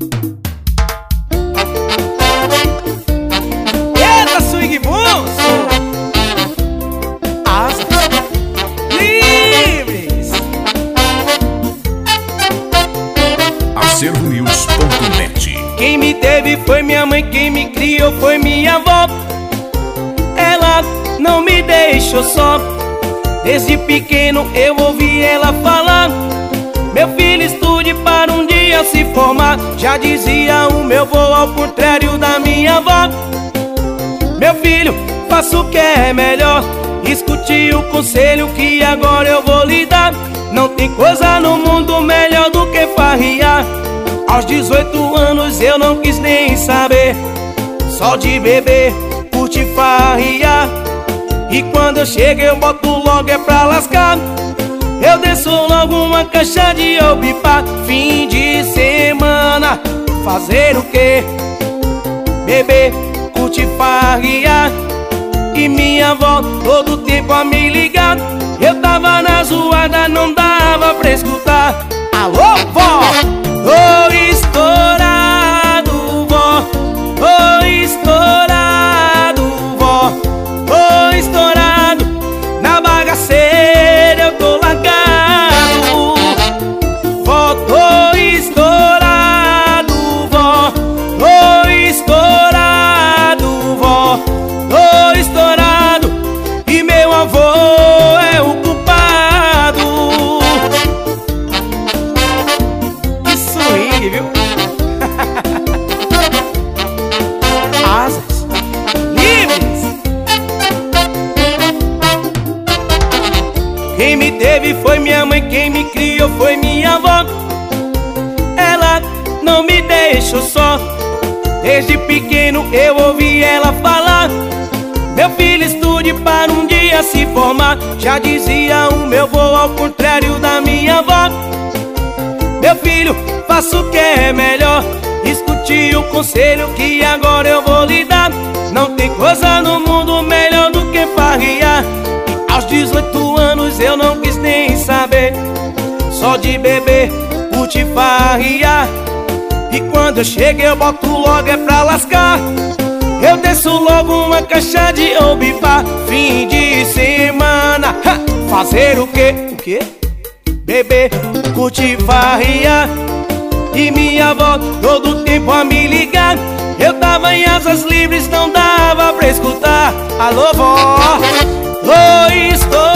Eita, swing monstro! Asas livres! Acervonews.net. Quem me teve foi minha mãe, quem me criou foi minha avó. Ela não me deixou só. Desde pequeno eu ouvi ela falar: meu filho, estude para um dia se formar. Já dizia o meu vô, ao contrário da minha avó: meu filho, faça o que é melhor. Escute o conselho que agora eu vou lhe dar. Não tem coisa no mundo melhor do que farriar. Aos 18 anos eu não quis nem saber, só de beber, curte farriar. E quando eu chego eu boto logo é pra lascar. Eu desço logo uma caixa de opipa. Fim de semana, fazer o quê? Beber, curte farriar. E minha avó todo tempo a me ligar. Eu tava na zoada, não dava pra escutar. Alô, vó! Ô estourado, vó! Ô estourado, vó! Ô estourado, na bagaceira eu tô largado. Vó, tô estourado, vó! Tô estourado, vó! Tô estourado, e meu avô é o culpado. Que swing, viu? Asas livres. Quem me teve foi minha mãe, quem me criou foi minha avó. Ela não me deixou só. Desde pequeno eu ouvi ela falar: meu filho, estude para um dia se formar. Já dizia o meu vô, ao contrário da minha avó: meu filho, faça o que é melhor. Escute o conselho que agora eu vou lhe dar. Não tem coisa no mundo melhor do que farriar. E aos 18 anos eu não quis nem saber, só de beber, curte farriar. E quando eu chego eu boto logo é pra lascar. Eu desço logo uma caixa de obipa. Fim de semana, fazer o quê? O quê? Beber, curte farriar. E minha avó todo tempo a me ligar. Eu tava em asas livres, não dava pra escutar. Alô, vó! Ô, estou